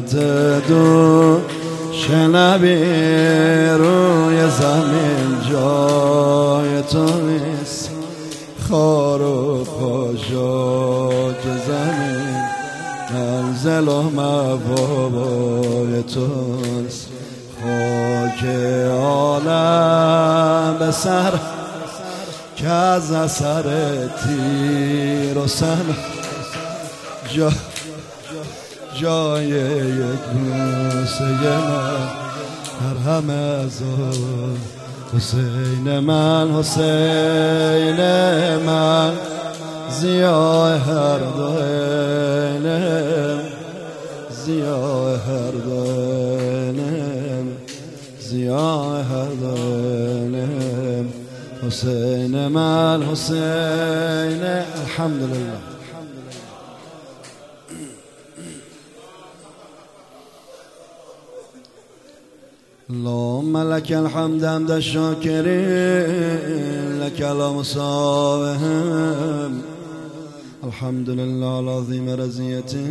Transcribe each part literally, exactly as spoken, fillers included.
صورت دو شنبی روی زمین جای تو نیست، خار و خاشاک زمین منزل و مبابای توست. خاک عالم به سر که از اثر تیر و سن جا جای یک بوسه من هر همه از حسین من، حسین من ضیای هر دو عینم، ضیای هر دو عینم، ضیای هر دو عینم، حسین من، حسین. الحمدلله. اللهم لك الحمد حمد الشاكرين، لك المصابهم. الحمد لله العظيم رزيته.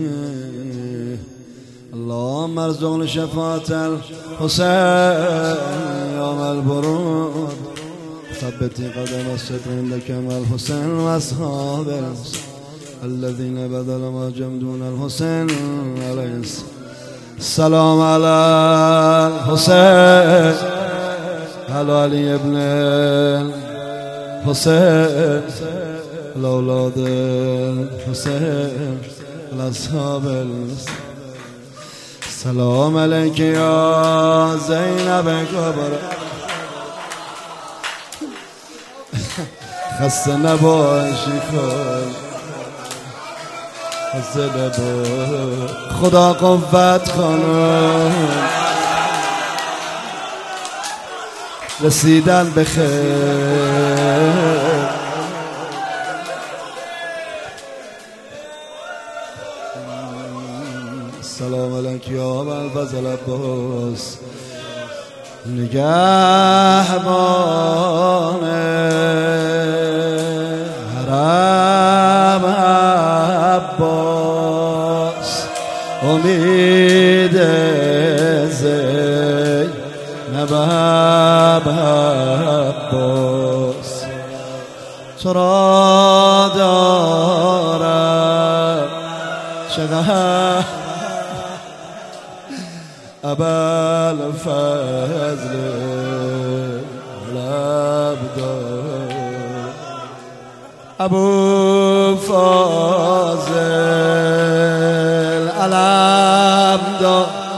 اللهم ارزقنا شفاعة الحسين يوم البرود، ثبت قدم الصدق عندك مع الحسين واصحابه الذين بذل ما جمدون الحسين عليه السلام. السلام على الحسين على علي ابن الحسين الأولاد الحسين الأصحاب. السلام عليك يا زينب كبر، خسته نباشی خود، خسته نباش، خدا قوت کنه رسیدن به خیر. سلام علیک یا ابوالفضل عباس، نگهبان حرم عباس، امید زینب عباس، تو را دارم چقدر ابوالفضل العباس، ابو فاضل العباس.